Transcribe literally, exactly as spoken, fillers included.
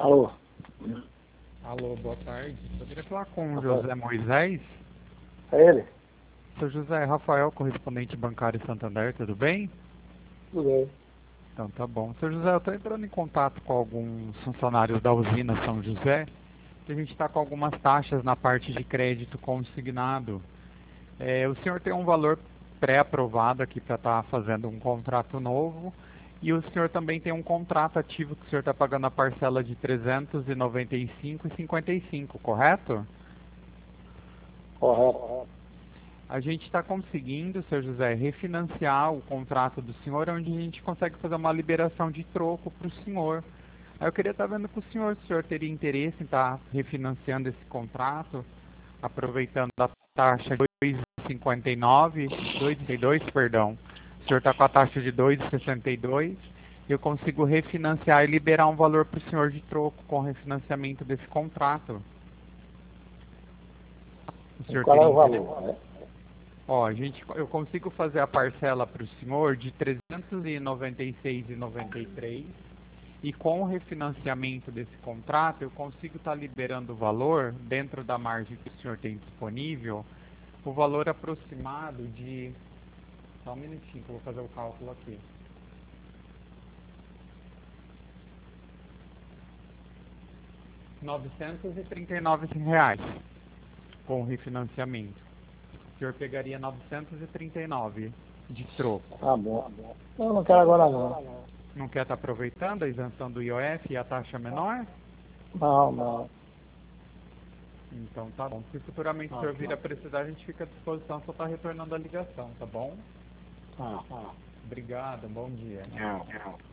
Alô? Alô, boa tarde. Poderia falar com o Boa José Moisés? É ele? Seu José Rafael, correspondente bancário Santander, tudo bem? Tudo bem. Então tá bom. Seu José, eu estou entrando em contato com alguns funcionários da usina São José, que a gente está com algumas taxas na parte de crédito consignado. É, o senhor tem um valor pré-aprovado aqui para estar fazendo um contrato novo, e o senhor também tem um contrato ativo que o senhor está pagando a parcela de trezentos e noventa e cinco reais e cinquenta e cinco centavos, correto? Correto. A gente está conseguindo, seu José, refinanciar o contrato do senhor, onde a gente consegue fazer uma liberação de troco para o senhor. Aí eu queria estar vendo com o senhor, se o senhor teria interesse em estar refinanciando esse contrato, aproveitando a taxa de dois vírgula cinquenta e nove, dois vírgula sessenta e dois, perdão. O senhor está com a taxa de dois vírgula sessenta e dois, eu consigo refinanciar e liberar um valor para o senhor de troco com o refinanciamento desse contrato. O E senhor qual é teria o interesse? valor? Né? Ó, a gente, eu consigo fazer a parcela para o senhor de trezentos e noventa e seis reais e noventa e três centavos, e com o refinanciamento desse contrato eu consigo estar liberando o valor dentro da margem que o senhor tem disponível, o valor aproximado de... Só um minutinho que eu vou fazer o cálculo aqui. novecentos e trinta e nove reais com o refinanciamento. O senhor pegaria novecentos e trinta e nove de troco. Tá bom. Eu não quero agora não. Não quer estar aproveitando a isenção do I O F e a taxa menor? Não, não. Então tá bom. Se futuramente o Não, senhor vir a precisar, a gente fica à disposição, só tá retornando a ligação, tá bom? não. Obrigado, bom dia. Não.